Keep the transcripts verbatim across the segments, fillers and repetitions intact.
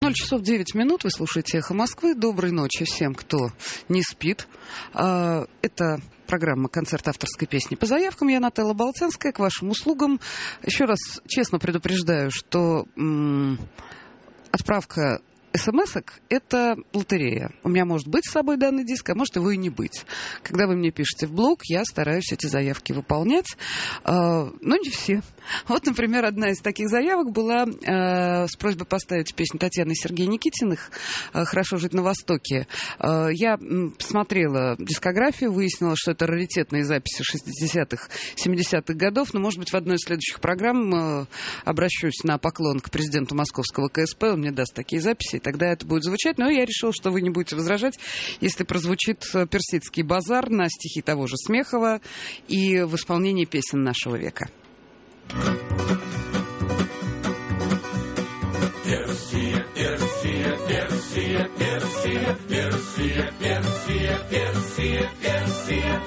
ноль часов девять минут. Вы слушаете «Эхо Москвы». Доброй ночи всем, кто не спит. Это программа «Концерт авторской песни» по заявкам. Я Нателла Болтянская, к вашим услугам. Еще раз честно предупреждаю, что м- отправка смс-ок — это лотерея. У меня может быть с собой данный диск, а может его и не быть. Когда вы мне пишете в блог, я стараюсь эти заявки выполнять, э, но не все. Вот, например, одна из таких заявок была э, с просьбой поставить песню Татьяны и Сергея Никитиных «Хорошо жить на Востоке». Э, я посмотрела дискографию, выяснила, что это раритетные записи шестидесятых, семидесятых годов, но, может быть, в одной из следующих программ э, обращусь на поклон к президенту московского ка эс пэ, он мне даст такие записи, и тогда это будет звучать. Но я решила, что вы не будете возражать, если прозвучит «Персидский базар» на стихи того же Смехова и в исполнении песен нашего века. Персия, Персия, Персия, Персия, Персия, Персия, Персия, Персия.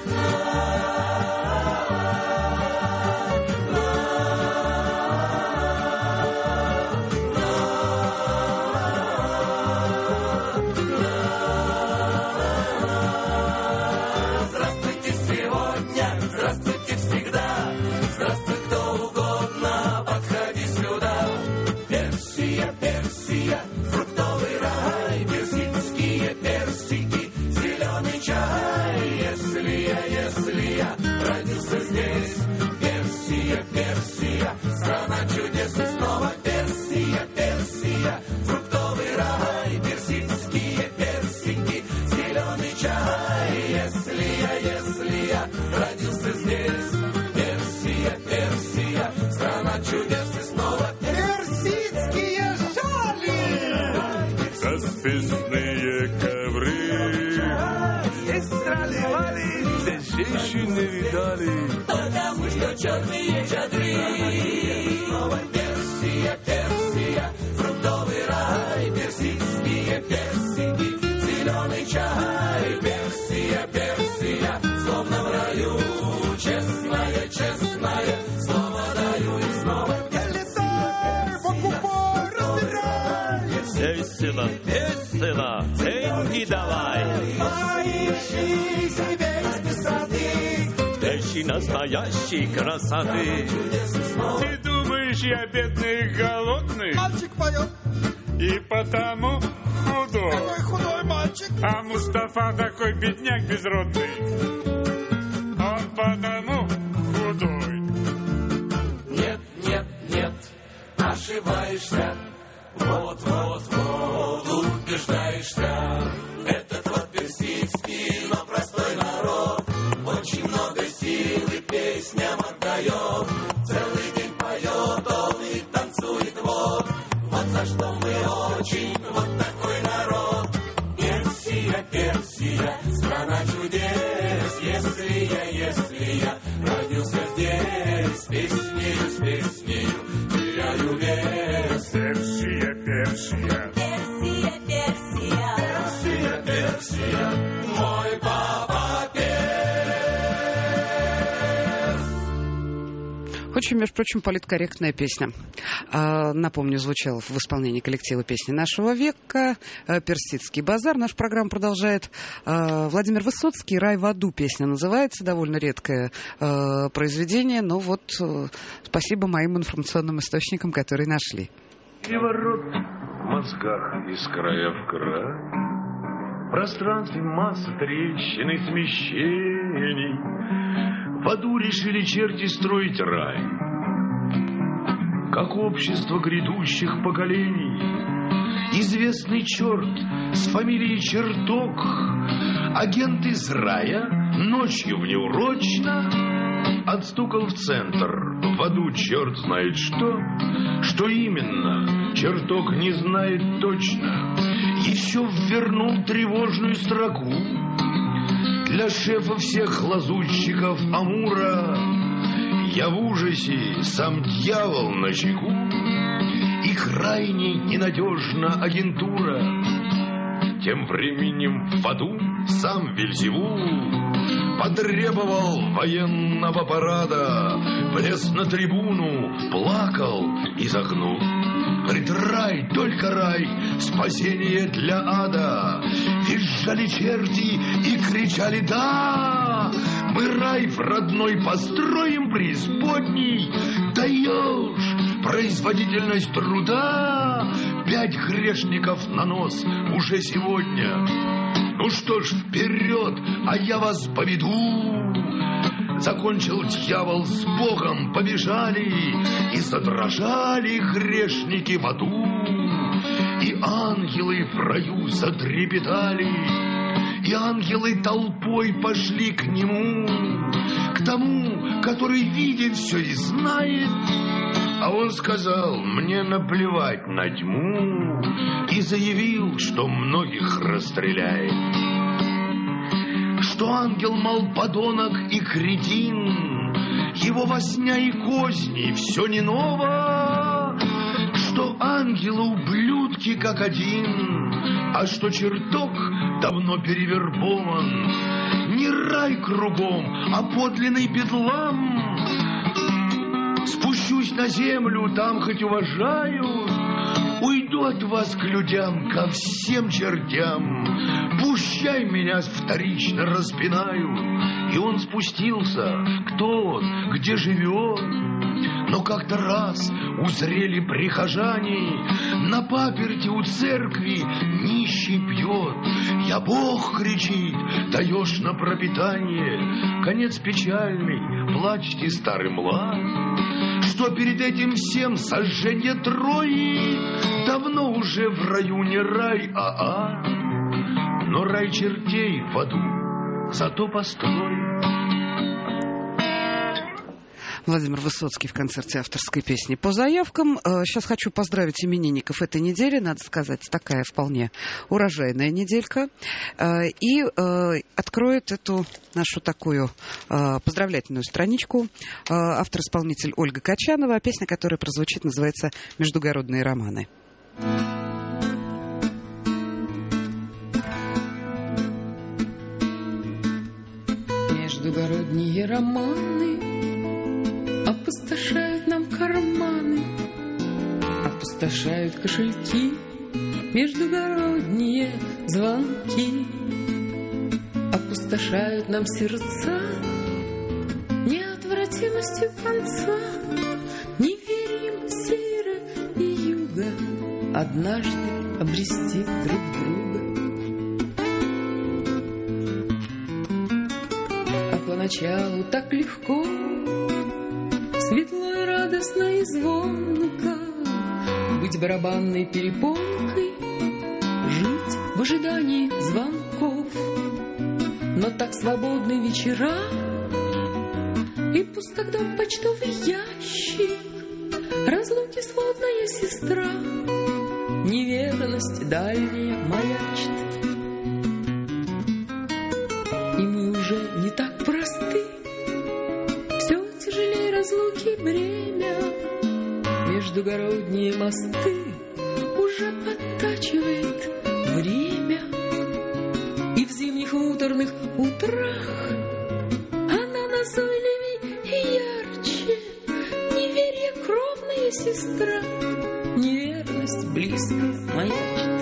Здравствуйте сегодня, здравствуйте всегда, здравствуй кто угодно, подходи сюда. Персия, Персия, фруктовый рай, персидские персики, зеленый чай. Если я, если я родился здесь, Персия, Персия, страна чудес и снова Персия, Персия, фруктовый рай, персидские персики, зеленый чай. Если я, если я родился здесь, Персия, Персия, страна чудес и снова персидские шали, расписные ковры, здесь трали-вали, здесь женщины видали, потому что черные чадры. Снова Персия, Персия, фруктовый рай, персидские персики, зеленый чай. Персия, Персия, словно в раю, честная, честная, снова даю и снова. Я летаю, покупаю, разбираю. весело, весело, деньги давай. Поищи себе из красоты, Вещи настоящей красоты. Ты думаешь, я бедный и голодный, мальчик поет, и потому худой. какой худой мальчик. А Мустафа такой бедняк безродный, он потому худой. Нет, нет, нет, ошибаешься. Вот, вот, вот, убеждаешься. Этот вот персидский, но простой народ, очень много сил и песням отдает. Целый день поет он и танцует вот. Вот за что мы очень, вот такой народ. Персия, Персия, страна чудес. Если я, если я родился здесь, с песнею, с песнею теряю вес. Персия, Персия, Персия, Персия, Персия, Персия, мой папа перс. Очень, между прочим, политкорректная песня. А, напомню, звучала в исполнении коллектива «Песни нашего века», а, «Персидский базар». Наша программа продолжает. А, Владимир Высоцкий «Рай в аду» песня называется. Довольно редкое а, произведение, но вот а, спасибо моим информационным источникам, которые нашли. Переворот в мозгах из края в край, в пространстве масса трещин и смещений. В аду решили черти строить рай, как общество грядущих поколений. Известный черт с фамилией Черток, агент из рая, ночью внеурочно отстукал в центр. В аду черт знает что, что именно, Черток не знает точно. Еще ввернул тревожную строку для шефа всех лазутчиков Амура. Я в ужасе, сам дьявол на чеку, и крайне ненадежна агентура. Тем временем в аду сам Вельзевул потребовал военного парада, влез на трибуну, плакал и загнул. Говорит, рай, только рай, спасение для ада. Визжали черти и кричали, да, мы рай в родной построим преисподней. Даешь производительность труда, пять грешников на нос уже сегодня. Ну что ж, вперед, а я вас поведу. Закончил дьявол с Богом, побежали, и задрожали грешники в аду. И ангелы в раю затрепетали, и ангелы толпой пошли к нему, к тому, который видит все и знает. А он сказал, мне наплевать на тьму, и заявил, что многих расстреляет. Что ангел, мол, подонок и кретин, его возня и козни все не ново. Что ангелы ублюдки как один, а что чертог давно перевербован. Не рай кругом, а подлинный бедлам. Спущусь на землю, там хоть уважают, уйду от вас к людям, ко всем чертям. Пущай меня вторично распинают. И он спустился, кто он, где живет. Но как-то раз узрели прихожане, на паперти у церкви нищий пьет. Я Бог, кричит, даешь на пропитание. Конец печальный, плачьте, старый млад, что перед этим всем сожжение Трои. Давно уже в раю не рай, а ад. Но рай чертей в аду зато построй. Владимир Высоцкий в концерте авторской песни по заявкам. Сейчас хочу поздравить именинников этой недели. Надо сказать, такая вполне урожайная неделька. И откроет эту нашу такую поздравлятельную страничку автор-исполнитель Ольга Качанова. Песня, которая прозвучит, называется «Междугородные романы». Междугородние романы опустошают нам карманы, опустошают кошельки, междугородние звонки, опустошают нам сердца неотвратимостью конца. Не верим севера и юга однажды обрести друг друга. А поначалу так легко, светло и радостно и звонко, быть барабанной перепонкой, жить в ожидании звонков. Но так свободны вечера, и пуст тогда почтовый ящик, разлуки сводная сестра, неверность дальняя маячит. И мы уже не так просты, все тяжелее разлуки бремя. Междугородние мосты уже подтачивает время. И в зимних муторных утрах она назойливей и ярче. Неверие кровная сестра, неверность близко маячит.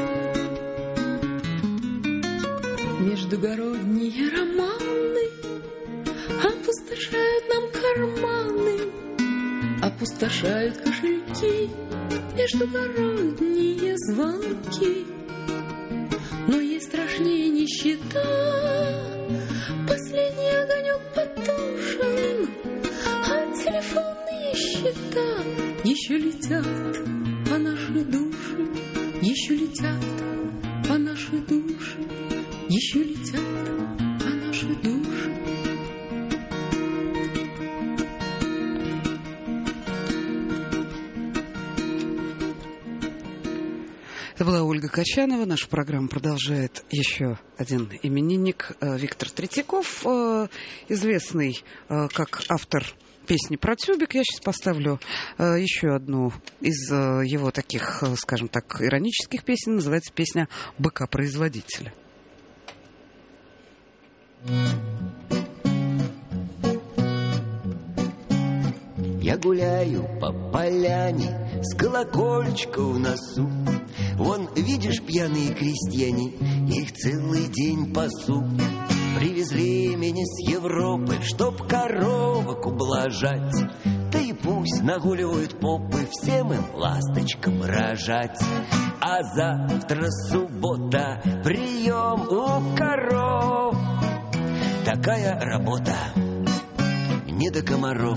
Междугородние романы опустошают нам карманы, опустошают кошельки, междугородние звонки. Но есть страшнее нищета, последний огонек потушен, а телефонные счета еще летят по нашей душе, еще летят по нашей душе, еще летят по нашей душе. Это была Ольга Качанова. Наша программа продолжает еще один именинник, Виктор Третьяков, известный как автор песни про тюбик. Я сейчас поставлю еще одну из его таких, скажем так, иронических песен. Называется песня «Быка-производителя». Я гуляю по поляне с колокольчиком в носу. Вон, видишь, пьяные крестьяне, их целый день пасут. Привезли меня с Европы, чтоб коровок ублажать. Да и пусть нагуливают попы, всем им ласточкам рожать. А завтра суббота, прием у коров. Такая работа, не до комаров.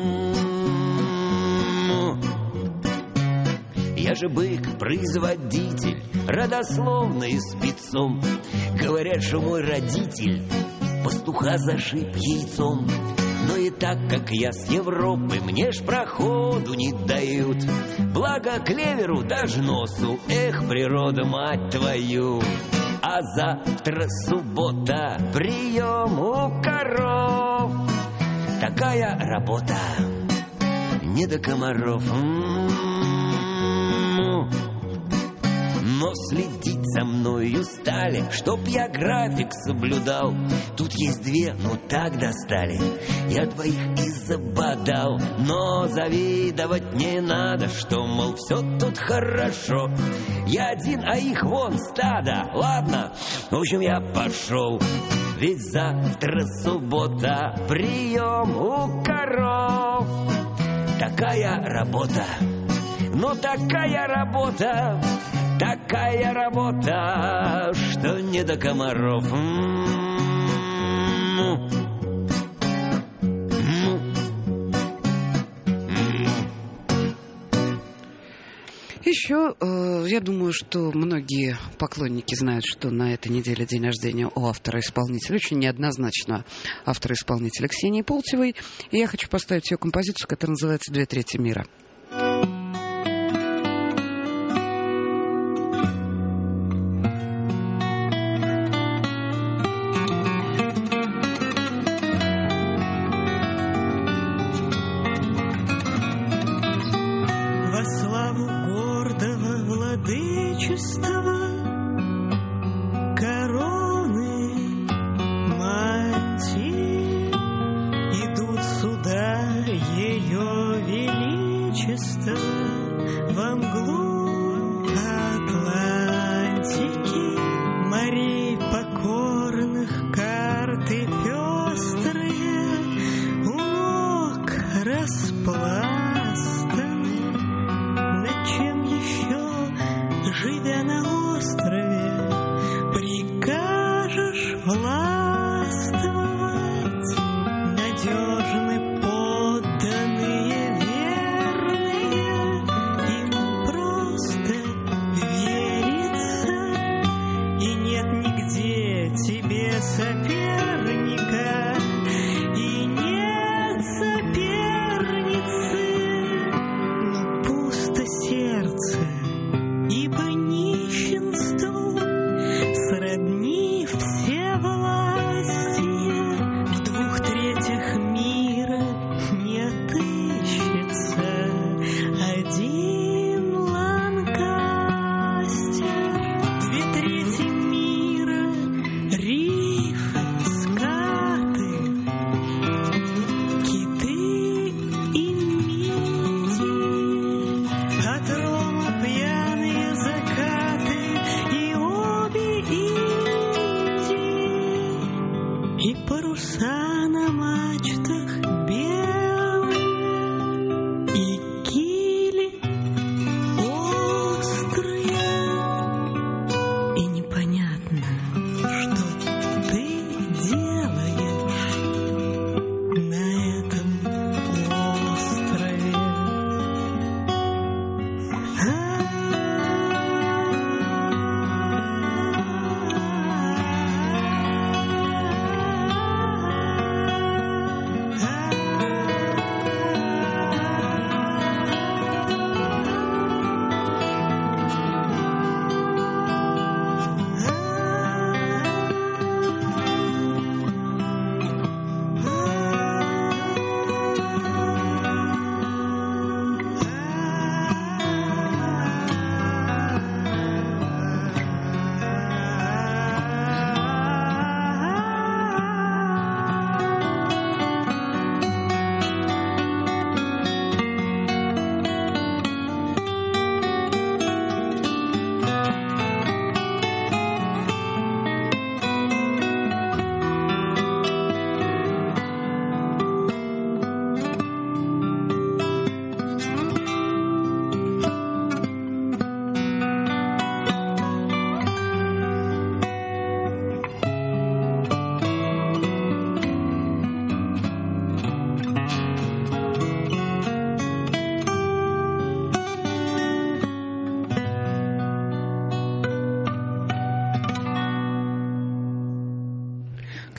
Я же бык, производитель, родословный спецом. Говорят, что мой родитель пастуха зашиб яйцом. Но и так, как я с Европы, мне ж проходу не дают. Благо клеверу даже носу, эх, природа, мать твою. А завтра суббота, прием у коров. Такая работа, не до комаров. Но следить за мною стали, чтоб я график соблюдал. Тут есть две, ну так достали, я двоих и забодал. Но завидовать не надо, что, мол, все тут хорошо. Я один, а их вон стадо. Ладно, в общем, я пошел. Ведь завтра суббота, прием у коров. Такая работа, ну такая работа, такая работа, что не до комаров. Еще, э, я думаю, что многие поклонники знают, что на этой неделе день рождения у автора-исполнителя, очень неоднозначного автора-исполнителя Ксении Полтевой. И я хочу поставить ее композицию, которая называется «Две трети мира». Пьяные закаты и обе и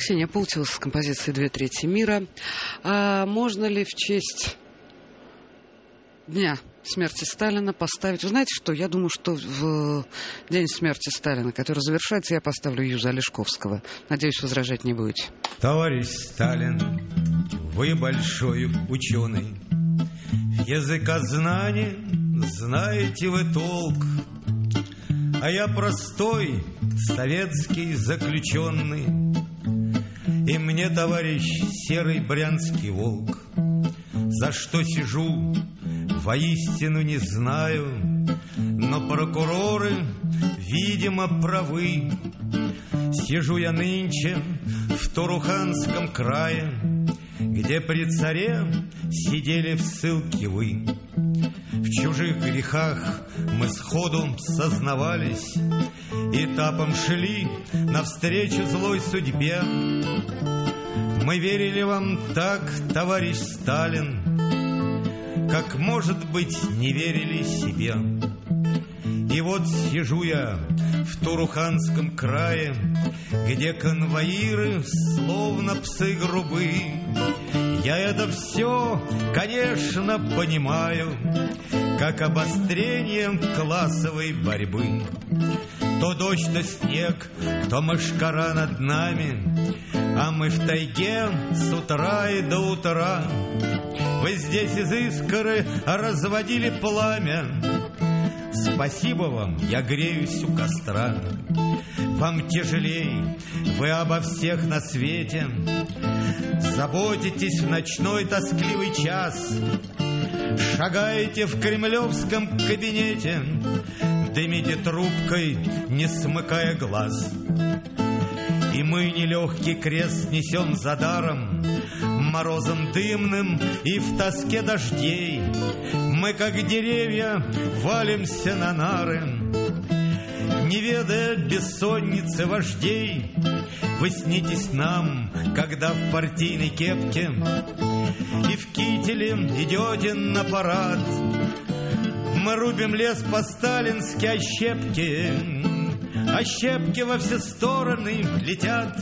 Ксения Паутева с композицией «Две трети мира». А можно ли в честь дня смерти Сталина поставить... Вы знаете что? Я думаю, что в день смерти Сталина, который завершается, я поставлю Юза Олешковского. Надеюсь, возражать не будете. Товарищ Сталин, вы большой ученый. Языкознание знаете вы толк. А я простой советский заключенный. И мне, товарищ, серый брянский волк. За что сижу, воистину не знаю, но прокуроры, видимо, правы. Сижу я нынче в Туруханском крае, где при царе сидели в ссылке вы. В чужих грехах мы сходу сознавались, этапом шли навстречу злой судьбе. Мы верили вам так, товарищ Сталин, как, может быть, не верили себе. И вот сижу я в Туруханском крае, где конвоиры словно псы грубые. Я это все, конечно, понимаю, как обострение классовой борьбы. То дождь, то снег, то мошкара над нами, а мы в тайге с утра и до утра. Вы здесь из искры разводили пламя. Спасибо вам, я греюсь у костра. Вам тяжелей, вы обо всех на свете заботитесь в ночной тоскливый час. Шагаете в кремлевском кабинете, дымите трубкой, не смыкая глаз. И мы нелегкий крест несем за даром, морозом дымным и в тоске дождей. Мы, как деревья, валимся на нары, не ведая бессонницы вождей. Вы снитесь нам, когда в партийной кепке и в кителе идете на парад. Мы рубим лес по-сталински, а щепки, а щепки во все стороны летят.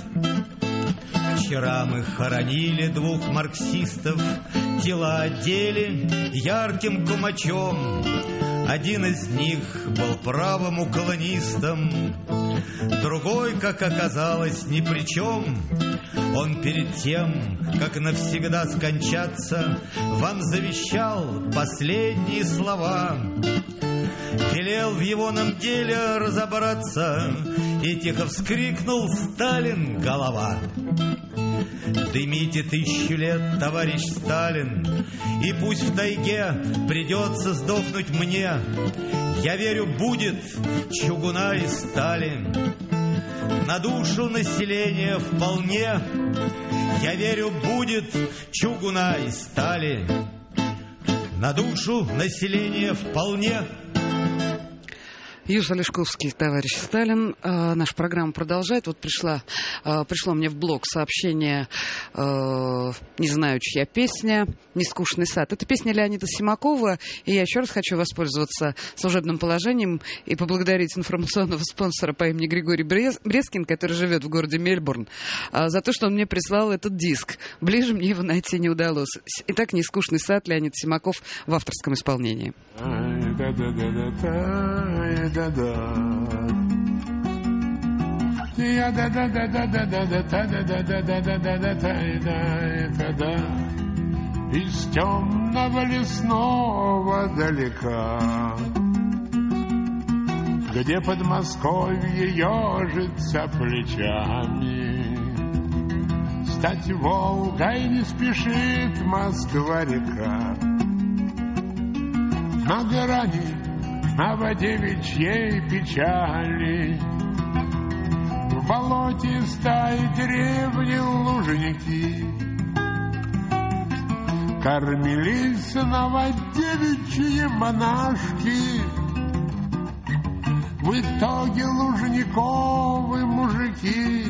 Вчера мы хоронили двух марксистов, тела одели ярким кумачом. Один из них был правым уклонистом, другой, как оказалось, ни при чем. Он перед тем, как навсегда скончаться, вам завещал последние слова. Велел в егоном деле разобраться, и тихо вскрикнул: Сталин, голова! Дымите тысячу лет, товарищ Сталин, и пусть в тайге придется сдохнуть мне. Я верю, будет чугуна и стали на душу населения вполне. Я верю, будет чугуна и стали на душу населения вполне. Юза Олешковский, товарищ Сталин. Э, наша программа продолжает. Вот пришла, э, пришло мне в блог сообщение э, «Не знаю, чья песня», «Нескучный сад». Это песня Леонида Симакова. И я еще раз хочу воспользоваться служебным положением и поблагодарить информационного спонсора по имени Григорий Брез, Брескин, который живет в городе Мельбурн, э, за то, что он мне прислал этот диск. Ближе мне его найти не удалось. Итак, «Нескучный сад», Леонид Симаков в авторском исполнении. Да-да. Я да да да да да да да да да да да да да да да да да из темного лесного далека, где Подмосковье ежится плечами, стать Волгой не спешит Москва-река. На грани новодевичьей печали в болотистой деревне Лужники кормились новодевичьи монашки. В итоге лужниковы мужики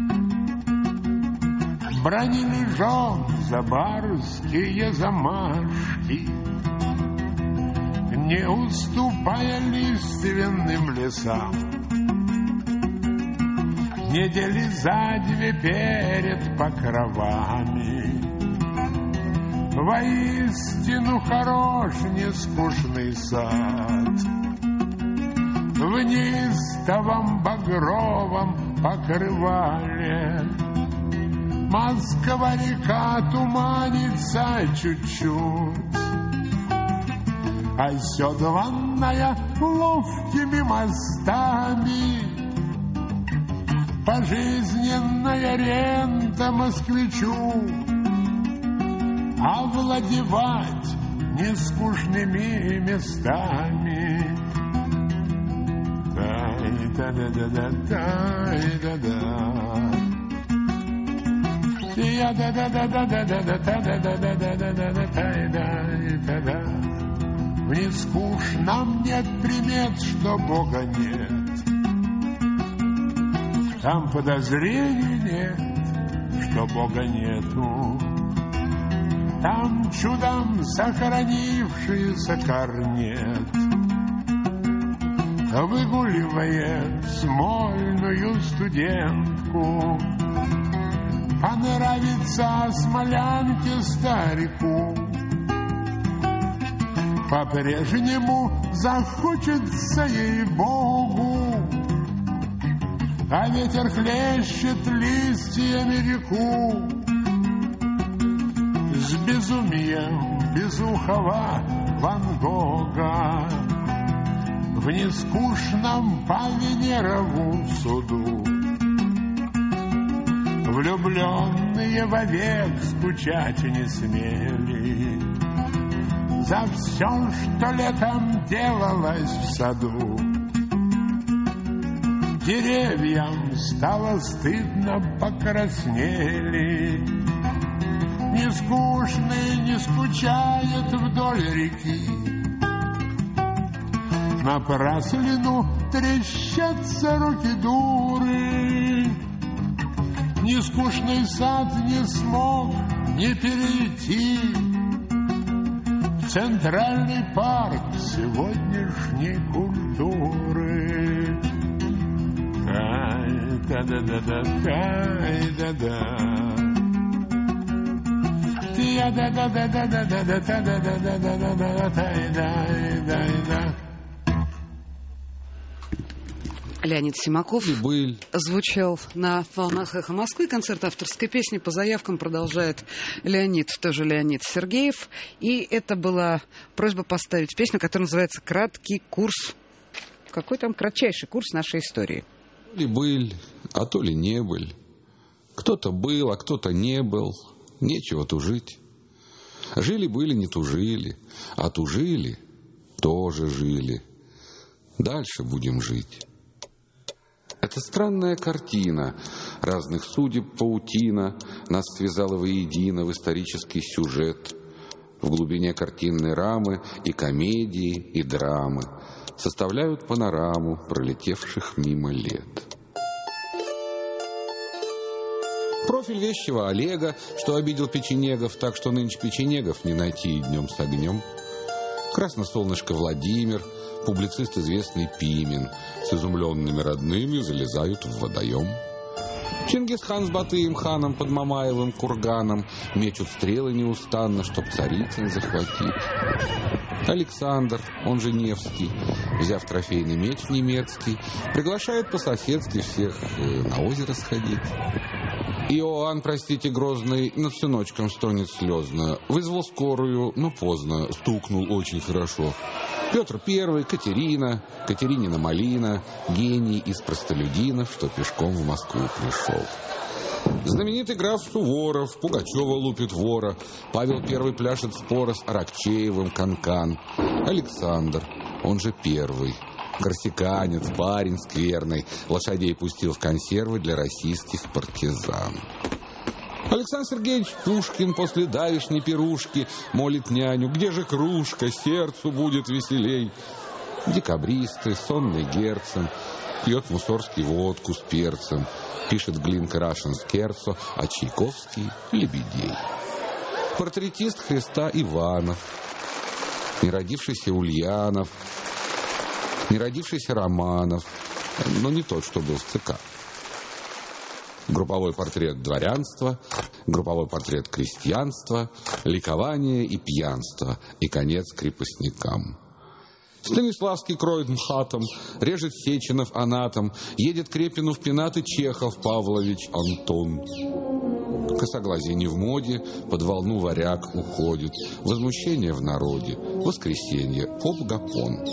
бранили жен за барские замашки, не уступая лиственным лесам. недели за две перед покровами. Воистину хорош нескучный сад, в неистовом багровом покрывале. Москва-река туманится чуть-чуть, оседланная ловкими мостами. Пожизненная рента москвичу овладевать нескучными местами. Тай-да-да-да-да-тай-да-да. Я-да-да-да-да-да-да-да-да-да-да-да-да-да-да. В нескучном нет примет, что Бога нет. Там подозрений нет, что Бога нету. Там чудом сохранившийся корнет выгуливает смольную студентку. Понравится смолянке старику, по-прежнему захочется ей-богу, а ветер хлещет листьями реку. С безумием безухого Ван Гога в нескучном по Венерову суду влюбленные вовек скучать не смели за все, что летом делалось в саду. Деревьям стало стыдно, покраснели. Нескучный не скучает вдоль реки. Напраслину трещатся руки дуры. Нескучный сад не смог не перейти в центральный парк сегодняшней культуры. Ай-да-да-да-да-ай-да-да. Я-да-да-да-да-да-да-да-да-да-да-да-да-да-да-да. Леонид Симаков Быль. звучал на волнах «Эхо Москвы». Концерт авторской песни по заявкам продолжает Леонид, тоже Леонид Сергеев. И это была просьба поставить песню, которая называется «Краткий курс». Какой там кратчайший курс нашей истории? То ли быль, а то ли не быль. Кто-то был, а кто-то не был. Нечего тужить. Жили-были, не тужили. А тужили, тоже жили. Дальше будем жить. Это странная картина. Разных судеб паутина нас связала воедино в исторический сюжет. В глубине картинной рамы и комедии, и драмы составляют панораму пролетевших мимо лет. Профиль вещего Олега, что обидел печенегов, так что нынче печенегов не найти и днем с огнем. Красносолнышко Владимир, публицист известный Пимен, с изумленными родными залезают в водоем. Чингисхан с Батыем ханом под Мамаевым курганом мечут стрелы неустанно, чтоб Царицын захватить. Александр, он же Невский, взяв трофейный меч немецкий, приглашает по соседстве всех на озеро сходить. Иоанн, простите, грозный, над сыночком стонет слезно. Вызвал скорую, но поздно, стукнул очень хорошо. Петр Первый, Катерина, Катеринина Малина, гений из простолюдинов, что пешком в Москву пришел. Знаменитый граф Суворов, Пугачева лупит вора, Павел Первый пляшет спора с Аракчеевым канкан. Александр, он же Первый, корсиканец, парень скверный, лошадей пустил в консервы для российских партизан. Александр Сергеевич Пушкин после давешней пирушки молит няню: где же кружка, сердцу будет веселей. Декабристы, сонный Герцен, пьет Мусорский водку с перцем, пишет Глинка Рашен Скерцо, а Чайковский — Лебедей. Портретист Христа Иванов, неродившийся Ульянов, неродившийся Романов, но не тот, что был в ЦК. Групповой портрет дворянства, групповой портрет крестьянства, ликование и пьянство, и конец крепостникам. Станиславский кроет МХАТом, режет Сеченов анатом, едет к Репину в пенаты Чехов Павлович Антон. Косоглазие не в моде, под волну варяг уходит, возмущение в народе, воскресенье, поп-гапон.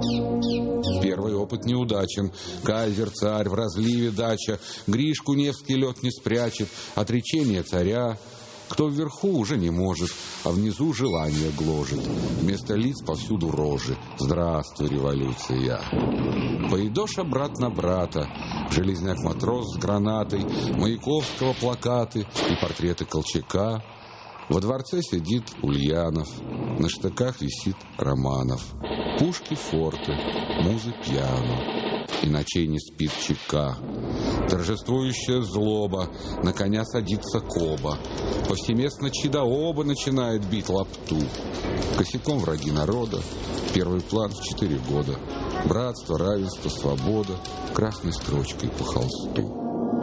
Первый опыт неудачен, кайзер царь, в разливе дача, Гришку Невский лед не спрячет, отречение царя. Кто вверху уже не может, а внизу желание гложет. Вместо лиц повсюду рожи. Здравствуй, революция. Поедешь обратно брата. Железняк-матрос с гранатой, Маяковского плакаты и портреты Колчака. Во дворце сидит Ульянов, на штыках висит Романов. Пушки форты, музы пьяно, и ночей не спит ЧК. Торжествующая злоба, на коня садится Коба. Повсеместно Чидаоба начинает бить лапту. Косяком враги народа, первый план в четыре года. Братство, равенство, свобода, красной строчкой по холсту.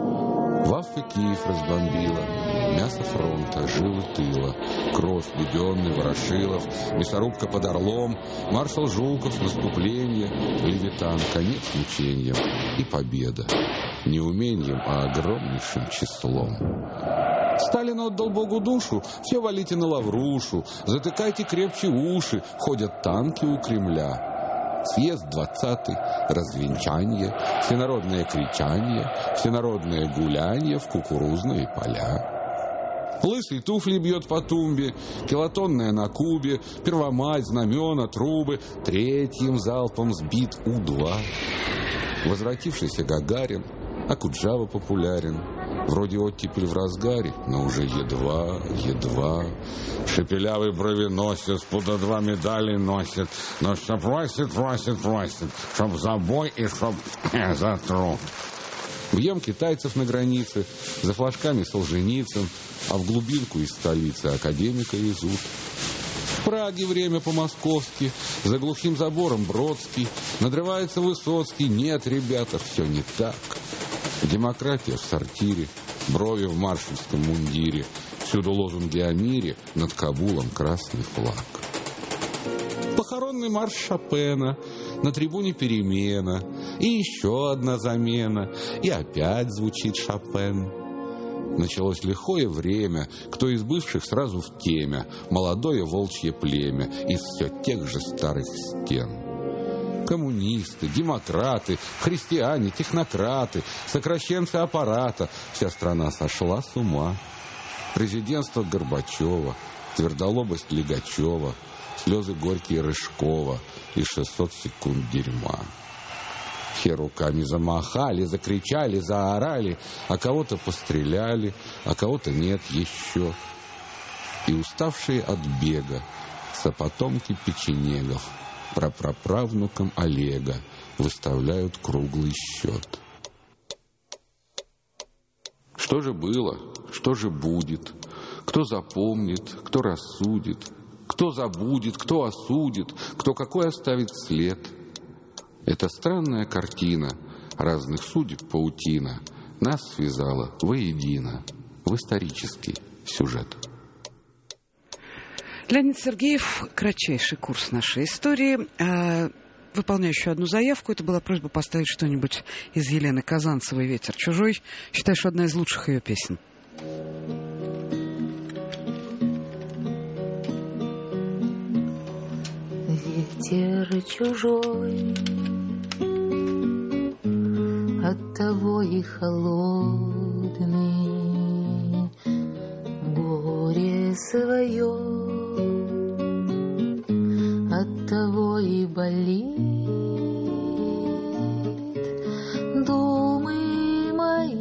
Ваффе Киев разбомбила, мясо фронта, жилы тыла, кровь Буденный, Ворошилов, мясорубка под Орлом, маршал Жуков, наступление, Левитан, конец мучениям и победа. Не умением, а огромнейшим числом. Сталин отдал Богу душу, все валите на Лаврушу, затыкайте крепче уши, ходят танки у Кремля. Съезд двадцатый, развенчанье, всенародное кричанье, всенародное гулянье в кукурузные поля. Лысый туфли бьет по тумбе, килотонная на Кубе, Первомать, знамена, трубы, третьим залпом сбит У-два. Возвратившийся Гагарин, Акуджава популярен, вроде оттепель в разгаре, но уже едва, едва. Шепелявый бровеносец, пуда два медали носит, но что просит, просит, просит, чтоб за бой и чтоб за труд. Бьем китайцев на границе, за флажками Солженицын, а в глубинку из столицы академика везут. В Праге время по-московски, за глухим забором Бродский, надрывается Высоцкий. Нет, ребята, все не так. Демократия в сортире, брови в маршальском мундире, всюду лозунги о мире, над Кабулом красный флаг. Похоронный марш Шопена, на трибуне перемена, и еще одна замена, и опять звучит Шопен. Началось лихое время, кто из бывших сразу в теме, молодое волчье племя из все тех же старых стен. Коммунисты, демократы, христиане, технократы, сокращенцы аппарата, вся страна сошла с ума. Президентство Горбачева, твердолобость Лигачева, слезы горькие Рыжкова и шестьсот секунд дерьма. Все руками замахали, закричали, заорали, а кого-то постреляли, а кого-то нет еще. И уставшие от бега сопотомки печенегов прапраправнукам Олега выставляют круглый счет. Что же было, что же будет, кто запомнит, кто рассудит, кто забудет, кто осудит, кто какой оставит след. Эта странная картина разных судеб паутина нас связала воедино в исторический сюжет. Леонид Сергеев, кратчайший курс нашей истории. Выполняю еще одну заявку. Это была просьба поставить что-нибудь из Елены Казанцевой «Ветер чужой». Считаю, что одна из лучших ее песен. Ветер чужой, оттого и холодный, горе свое оттого и болит. Думы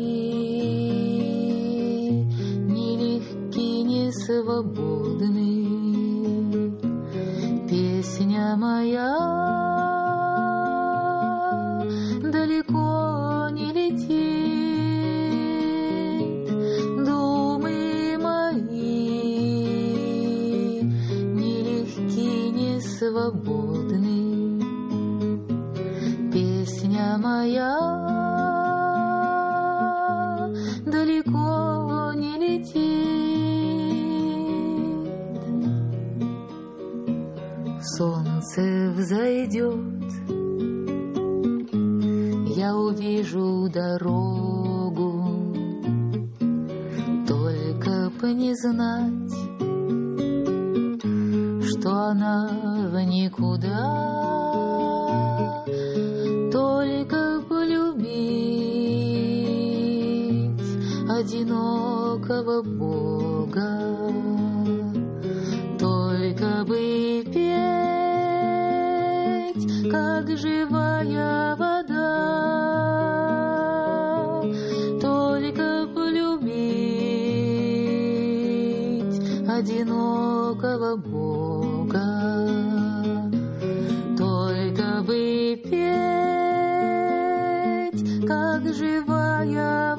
мои нелегки, не свободны. Песня моя далеко не летит. Думы мои нелегки, не свободны. Песня моя далеко придет, я увижу дорогу, только бы не знать, что она в никуда, только полюбить одинокого Бога, только бы петь, как живая вода, только полюбить одинокого Бога, только бы петь, как живая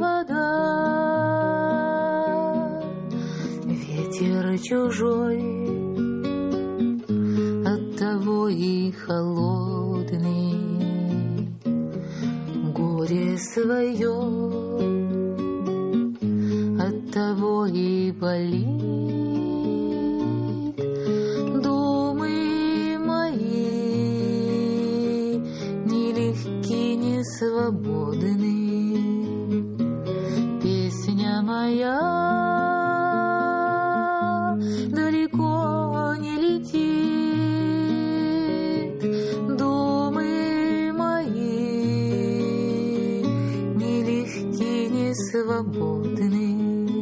вода. Ветер чужой, оттого и холодный, горе свое оттого и болит. Думы мои нелегки, не свободны, песня моя далеко не летит. Думы мои нелегки, не свободны,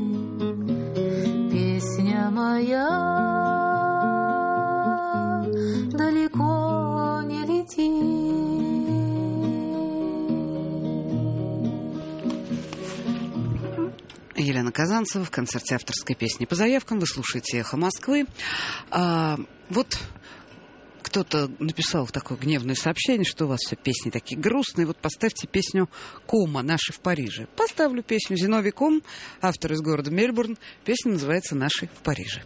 песня моя далеко не летит. Елена Казанцева в концерте авторской песни по заявкам. Вы слушаете «Эхо Москвы». А, вот кто-то написал такое гневное сообщение, что у вас все песни такие грустные. Вот поставьте песню Кома «Наши в Париже». Поставлю песню. Зиновий Ком, автор из города Мельбурн. Песня называется «Наши в Париже».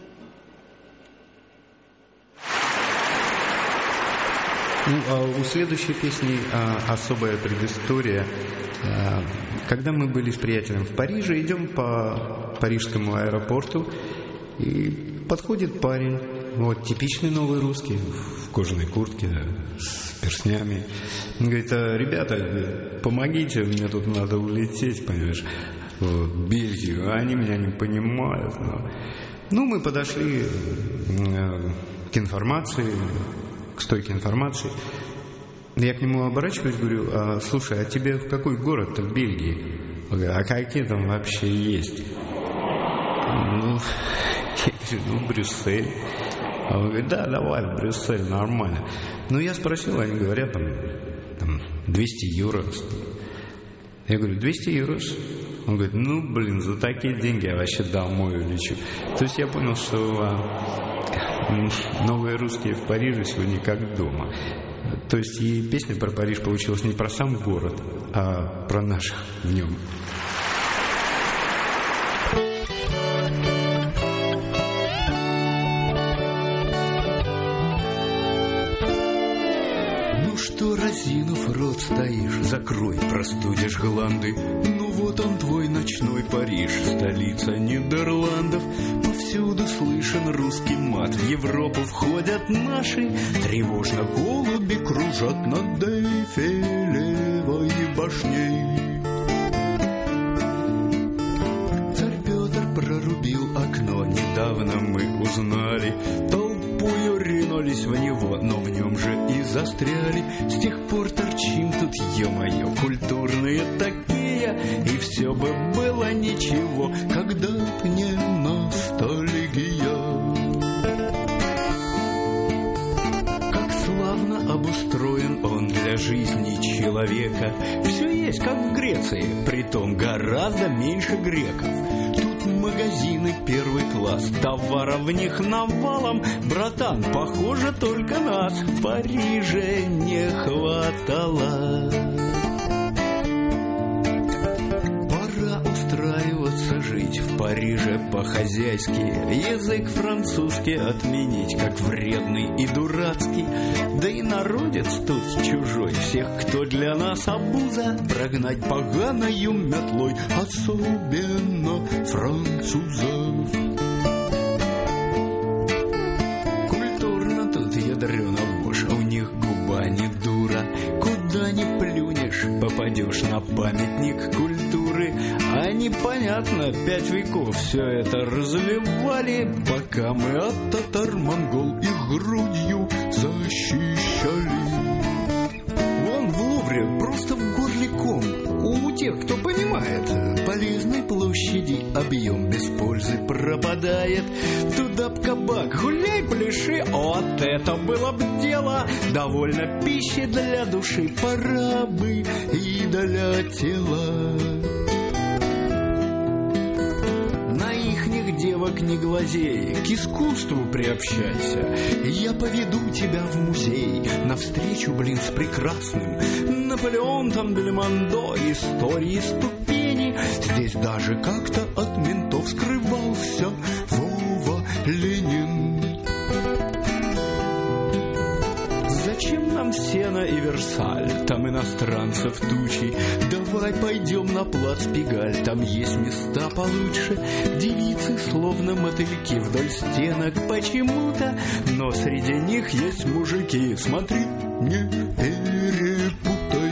Ну, а у следующей песни а, особая предыстория. А, когда мы были с приятелем в Париже, идем по парижскому аэропорту, и подходит парень, вот типичный новый русский, в кожаной куртке, да, с перстнями. Он говорит: а, ребята, помогите, мне тут надо улететь, понимаешь, в Бельгию, а они меня не понимают. Но... Ну, мы подошли э, к информации, к стойке информации. Я к нему оборачиваюсь, говорю: а, слушай, а тебе в какой город-то в Бельгии? Он говорит: а какие там вообще есть? Ну, я говорю: ну, Брюссель. А он говорит: да, давай, в Брюссель, нормально. Ну, я спросил, они говорят, там, там двести евро. Я говорю: двести евро? Он говорит: ну, блин, за такие деньги я вообще домой улечу. То есть я понял, что а, новые русские в Париже сегодня как дома. То есть и песня про Париж получилась не про сам город, а про наших в нем. Ну что, разинув рот стоишь, закрой, простудишь гланды. Ну вот он твой ночной Париж, столица Нидерландов. Повсюду слышен русский мат, в Европу входят наши. Тревожно голуби кружат над Эйфелевой башней. Царь Петр прорубил окно, недавно мы узнали. Толпою ринулись в него, но в нем же и застряли. С тех пор торчим тут, ё-моё, культурные такие. И все бы было ничего, когда б не ностальгия. Как славно обустроен он для жизни человека. Все есть, как в Греции, притом гораздо меньше греков. Тут магазины первый класс, товаров в них навалом. Братан, похоже, только нас в Париже не хватало. Пора устраиваться жить в Париже по-хозяйски. Язык французский отменить, как вредный и дурацкий. Да и народец тут чужой, всех, кто для нас обуза, прогнать поганою метлой, особенно французов. Культурно тут ядрёна вошь, у них попадешь на памятник культуры. А непонятно, пять веков все это разливали, пока мы от татар-монгол их грудью защищали. Вон в Лувре просто в горле ком. У тех, кто понимает, полезной площади объем без пользы пропадает. Туда б кабак, гуляй, пляши, вот это было б дело. Довольно пищи для души, пора бы и для тела. На ихних девок не глазей, к искусству приобщайся. Я поведу тебя в музей, навстречу, блин, с прекрасным. Наполеон там, Бельмондо, истории ступени. Здесь даже как-то от ментов скрывался Вова Ленин. Зачем нам Сена и Версаль? Там иностранцев тучи. Давай пойдем на плац Пегаль, там есть места получше. Девицы, словно мотыльки вдоль стенок почему-то, но среди них есть мужики. Смотри, не перепутай.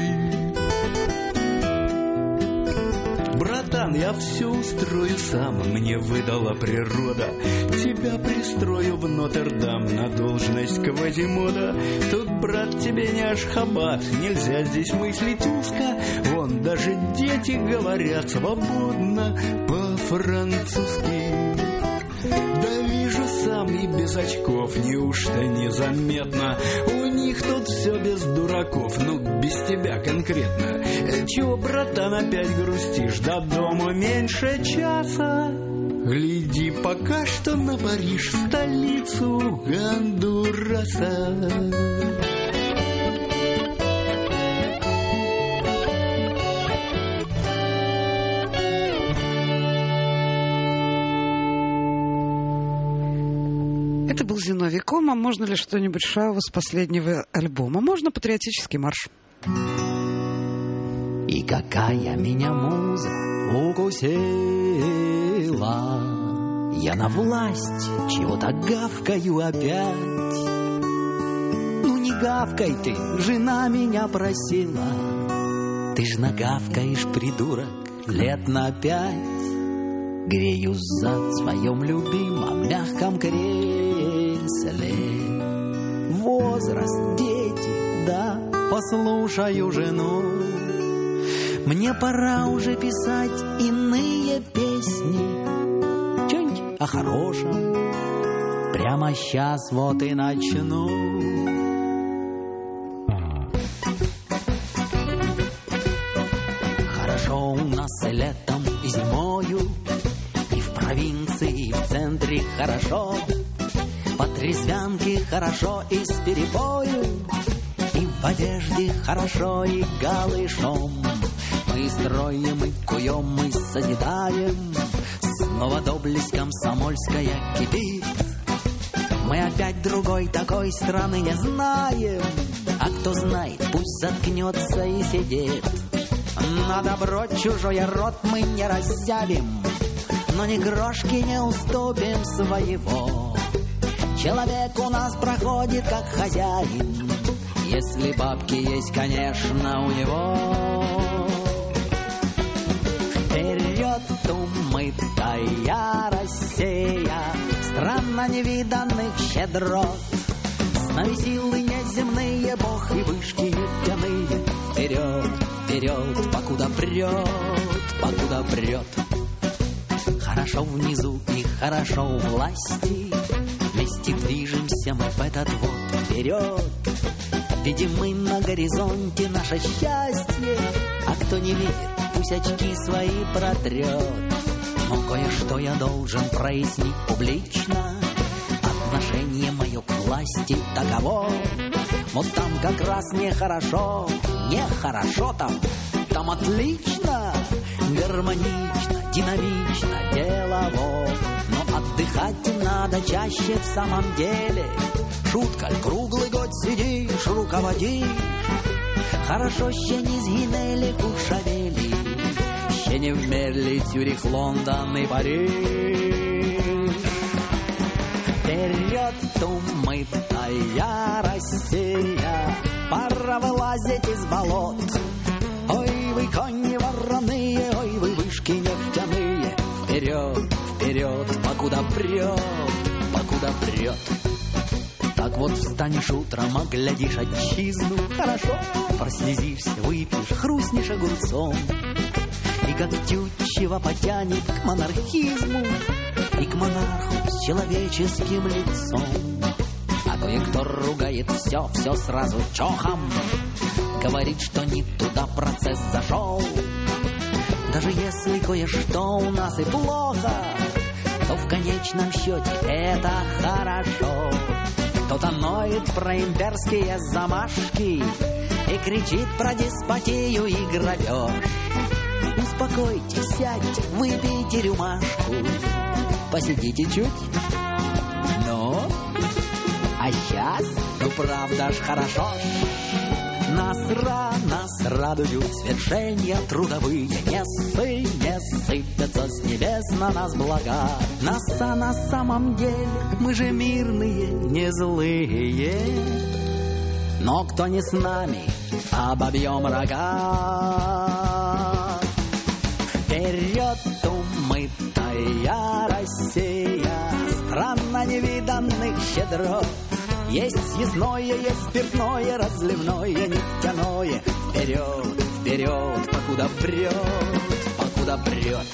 Братан, я все устрою сам, мне выдала природа. Тебя пристрою в Нотр-Дам на должность Квазимода. Тут, брат, тебе не Ашхабад, нельзя здесь мыслить узко. Вон даже дети говорят свободно по-французски. Да вижу сам и без очков, неужто незаметно? У них тут все без дураков, ну без тебя конкретно. Чего, братан, опять грустишь? До дома меньше часа. Гляди пока что на Париж, столицу Гондураса. Это был Зиновий Кома. Можно ли что-нибудь Шаова с последнего альбома? Можно патриотический марш. И какая меня муза укусила, я на власть чего-то гавкаю опять. Ну не гавкай ты, жена меня просила. Ты ж нагавкаешь, придурок, лет на пять. Греюсь за своем любимом мягком кресле. Возраст, дети, да, послушаю жену. Мне пора уже писать иные песни, что-нибудь о хорошем, прямо сейчас вот и начну. Хорошо у нас и летом, и зимою, и в провинции, и в центре хорошо. По трезвянке хорошо и с перепою, и в одежде хорошо, и голышом. Мы строим, мы куем, мы созидаем. Снова доблесть комсомольская кипит. Мы опять другой такой страны не знаем. А кто знает, пусть заткнется и сидит. На добро чужой рот мы не раззявим, но ни грошки не уступим своего. Человек у нас проходит как хозяин, если бабки есть, конечно, у него. Вперед, умытая Россия, страна невиданных щедрот. С нами силы неземные, бог и вышки нефтяные. Вперед, вперед, покуда прет, покуда прет. Хорошо внизу и хорошо у власти, вместе движемся мы в этот вот вперед. Видим мы на горизонте наше счастье, а кто не верит, пусть очки свои протрет. Но кое-что я должен прояснить публично. Отношение мое к власти таково. Вот там как раз нехорошо, нехорошо там, там отлично, гармонично, динамично, делово. Но отдыхать надо чаще в самом деле. Шутка, круглый год сидишь, руководишь. Хорошо, ще не згинели куршавели, ще не вмерли Цюрих, Лондон и Париж. Вперед, умытая Россия, пора вылазить из болот. Ой, кони вороные, ой, вы вышки нефтяные. Вперед, вперед, покуда прет, покуда прет. Так вот встанешь утром, оглядишь отчизну, хорошо, прослезишься, выпьешь, хрустнешь огурцом. И как тютчево потянет к монархизму и к монарху с человеческим лицом. А кое-кто ругает все, все сразу чохом, говорит, что не туда процесс зашел. Даже если кое-что у нас и плохо, то в конечном счете это хорошо. Кто-то ноет про имперские замашки и кричит про деспотию и грабеж. Успокойтесь, сядьте, выпейте рюмашку, посидите чуть. Ну, а сейчас, ну правда ж хорошо. Нас рано, нас радуют свершения трудовые. Не сы, не сыпятся с небес на нас блага. Нас, а на самом деле мы же мирные, не злые. Но кто не с нами, обобьем рога. Вперед, умытая Россия, страна невиданных щедрот. Есть съестное, есть спиртное, разливное, нефтяное. Вперед, вперед, покуда прет, покуда прет.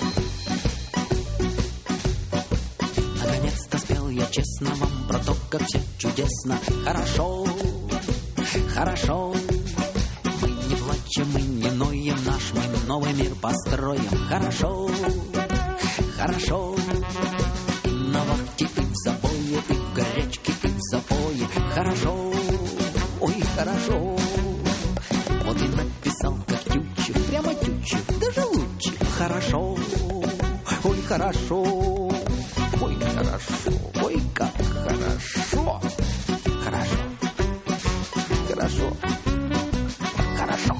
Наконец-то спел я честно вам про то, как все чудесно. Хорошо, хорошо. Мы не плачем, мы не ноем, наш мы новый мир построим. Хорошо, хорошо. И на вахте, и в забое, и в горячке, и в запое. Хорошо, ой, хорошо. Вот и написал, как Тютчев, прямо Тютчев, даже лучше. Хорошо, ой, хорошо, ой, хорошо, ой, как хорошо. Хорошо, хорошо, хорошо.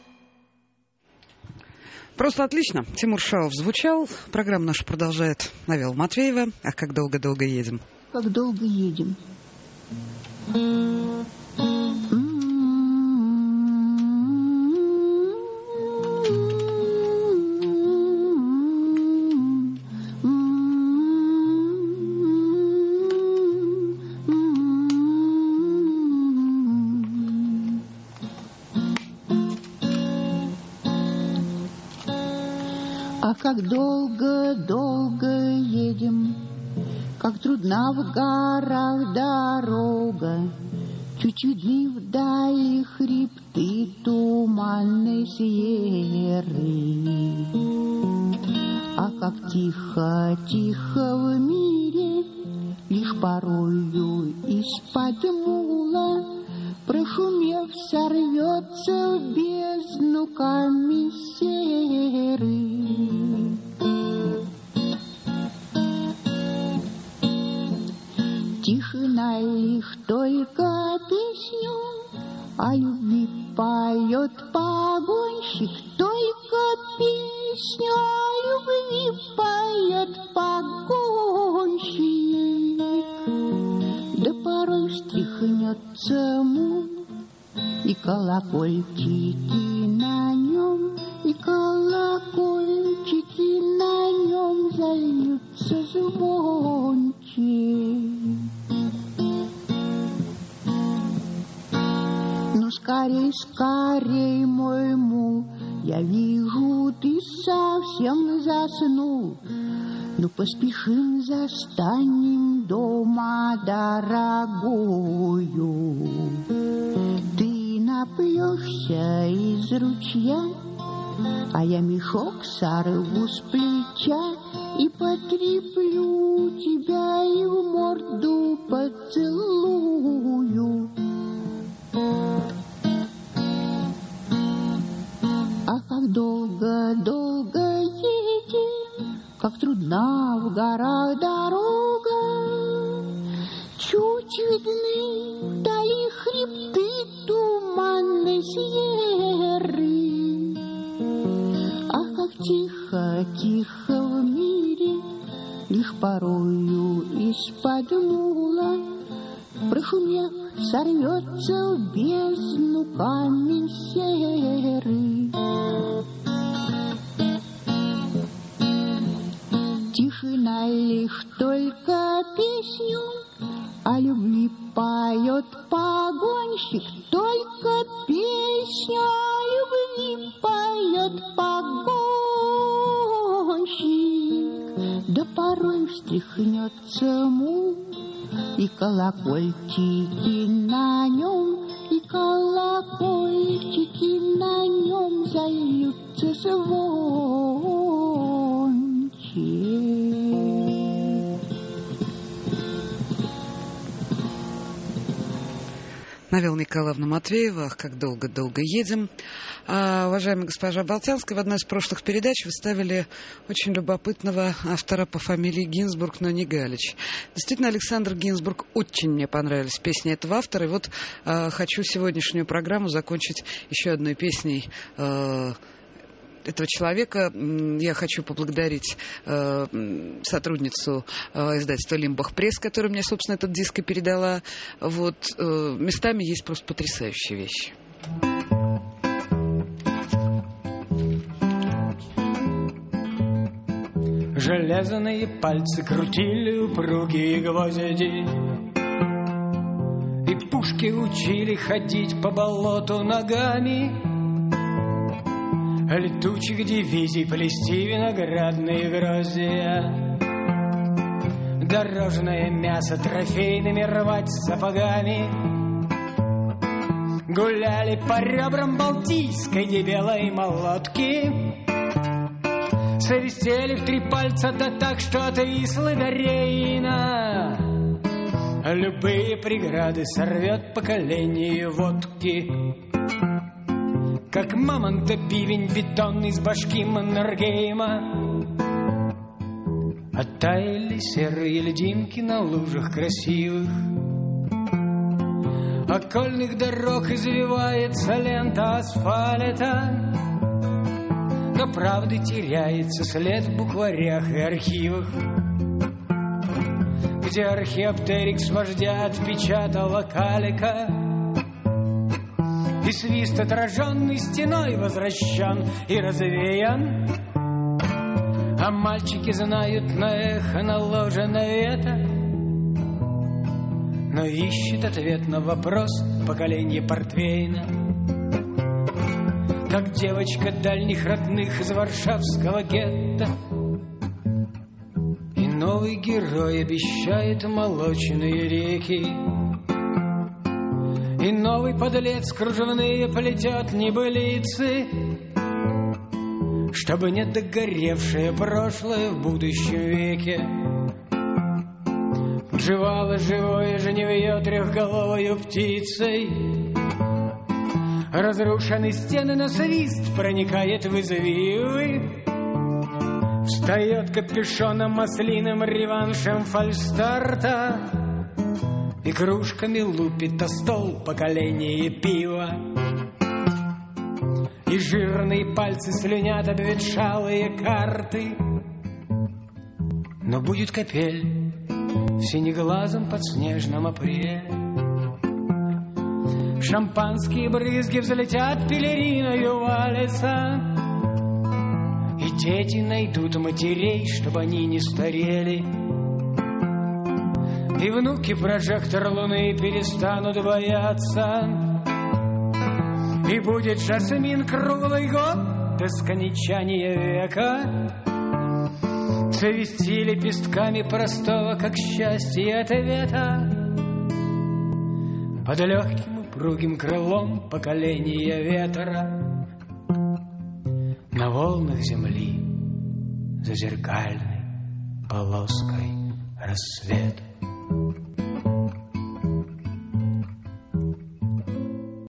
Просто отлично. Тимур Шаов звучал. Программа наша продолжает Навела Матвеева. А как долго-долго едем? Как долго едем? А как долго-долго едем, как трудна в горах дорога, чуть видны вдали хребты туманной серы. А как тихо-тихо в мире, лишь порою из-под мула, прошумев, сорвется в бездну камень серый. Тишина лишь только песню о любви поет погонщик, только песню о любви поет погонщик. Да порой встряхнется мул, и колокольчики на нем, и колокольчики на нем зальются звонче. Ну, скорей, скорей, мой мул, я вижу, ты совсем заснул. Ну, поспешим, застанем дома дорогую. Ты напьешься из ручья, а я мешок сорву с плеча и потреплю тебя и в морду поцелую. А как долго-долго едем, как трудна в горах дорога, чуть видны вдали хребты туманной серы. Ах, как тихо-тихо в мире, лишь порою из-под мула, прошумев, сорвется в бездну камень серый. лишь только песню о любви поет погонщик, только песню о любви поет погонщик. Да порой встряхнется мул, и колокольчики на нем, и колокольчики на нем зальются звонче. Навела Николаевна Матвеева, «Ах, как долго-долго едем». А, уважаемая госпожа Болтянская, в одной из прошлых передач вы ставили очень любопытного автора по фамилии Гинзбург, но не Галич. Действительно, Александр Гинзбург, очень мне понравились песни этого автора. И вот а, хочу сегодняшнюю программу закончить еще одной песней а, этого человека. Я хочу поблагодарить э, сотрудницу э, издательства «Лимбах Пресс», которая мне, собственно, этот диск и передала. Вот, э, местами есть просто потрясающие вещи. Железные пальцы крутили упругие гвозди, и пушки учили ходить по болоту ногами, летучих дивизий плести виноградные гроздья, дорожное мясо трофейными рвать сапогами. Гуляли по ребрам балтийской дебелой молотки, свистели в три пальца, да так, что отвисла Дарейна. Любые преграды сорвет поколение водки, как мамонта бивень бетонный с башки Маннергейма. Оттаяли серые льдинки на лужах красивых, окольных дорог извивается лента асфальта, но правды теряется след в букварях и архивах, где археоптерикс вождя отпечатала калика, и свист, отраженный стеной, возвращен и развеян. А мальчики знают на эхо наложенное это, но ищет ответ на вопрос поколение Портвейна. Как девочка дальних родных из варшавского гетто, и новый герой обещает молочные реки, и новый подлец кружевные плетет небылицы, чтобы не догоревшее прошлое в будущем веке жевало живое женевье трехголовою птицей. Разрушены стены, но свист проникает в извивы, встает капюшоном маслиным реваншем фальстарта, и кружками лупит о стол поколение пива, и жирные пальцы слюнят обветшалые карты. Но будет капель в синеглазом подснежном апреле, шампанские брызги взлетят пелериною валятся, и дети найдут матерей, чтобы они не старели, и внуки прожектор луны перестанут бояться, и будет жасмин круглый год до скончания века цвести лепестками простого, как счастье, ответа под легким упругим крылом поколения ветра на волнах земли за зеркальной полоской рассвета.